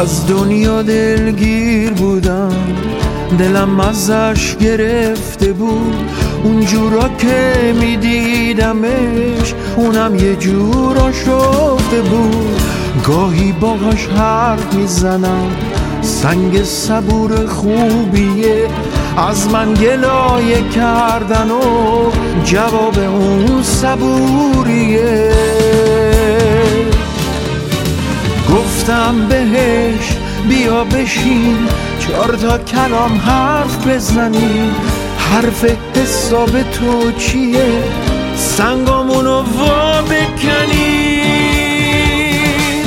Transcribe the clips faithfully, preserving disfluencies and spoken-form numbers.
از دنیا دلگیر بودم، دلم ازش گرفته بود. اونجورا که میدیدمش اونم یه جورا شفته بود. گاهی باهاش حرف میزنم، سنگ صبور خوبیه. از من گلایه کردن و جواب اون صبوریه. گفتم بهش بیا بشین چهار تا کلام حرف بزنیم. حرف حساب تو چیه؟ سنگامونو وا بکنیم.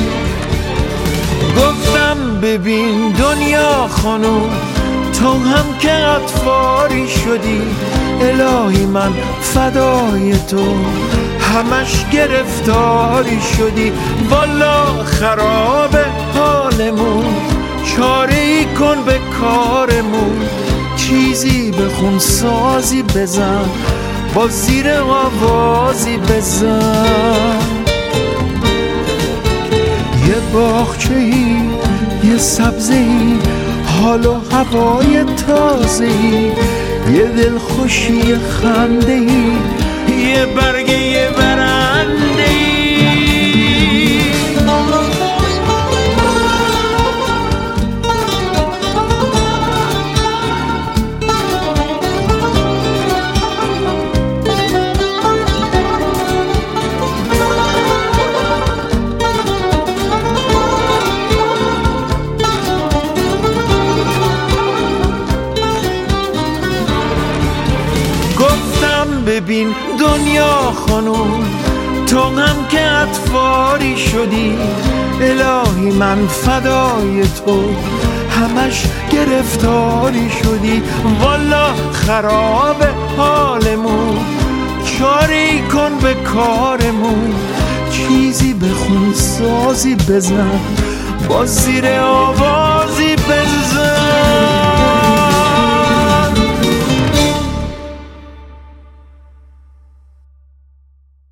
گفتم ببین دنیا خانوم، تو هم که اطفاری شدی. الهی من فدای تو، همش گرفتاری شدی. والا خراب حالمون، چاره ای کن به کارمون. چیزی بخون سازی بزن، با زیر آوازی بزن. یه باغچه‌ای، یه سبزه‌ای، حال و هوای تازه‌ای، یه دلخوشی خنده‌ای، یه برگ یه برنده‌ای. ببین دنیا خانوم، تو هم که اطفاری شدی. الهی من فدای تو، همش گرفتاری شدی. والا خراب حالمون، چاری کن به کارمون. چیزی بخون سازی بزن، با زیر آوازی بزن.